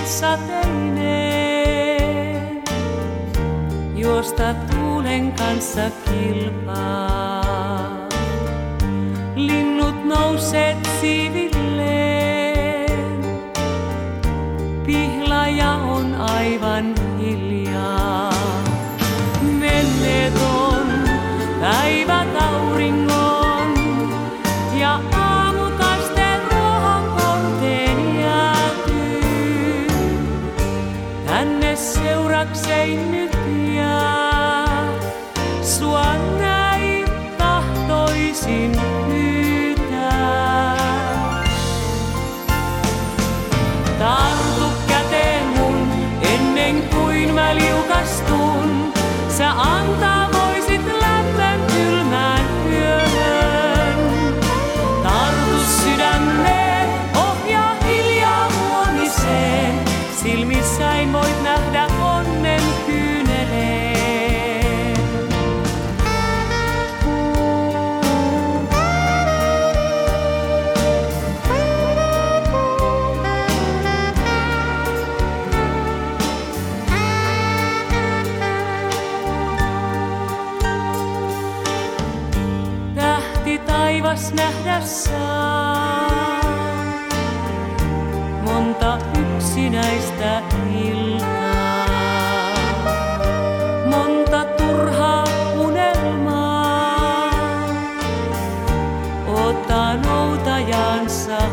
sateineen, juosta tuulen kanssa kilpaa. Linnut nousseet siivilleen, pihlaja on aivan hiljaa. Menneet on päivät auringon ja aamukaste ruohon korteen jäätyy. Tänne seurakseen nyt jää, sua näin tahtoisin pyytää. Tartu käteen mun ennen kuin mä liukastun, sä antaa voisit lämmön kylmään yöhön. Tartu sydämeen, ohjaa hiljaa huomiseen, silmissäin voit nähdä onnen kyyneleen. Taivas nähdä saa monta yksinäistä iltaa, monta turhaa unelmaa. Ota noutajansa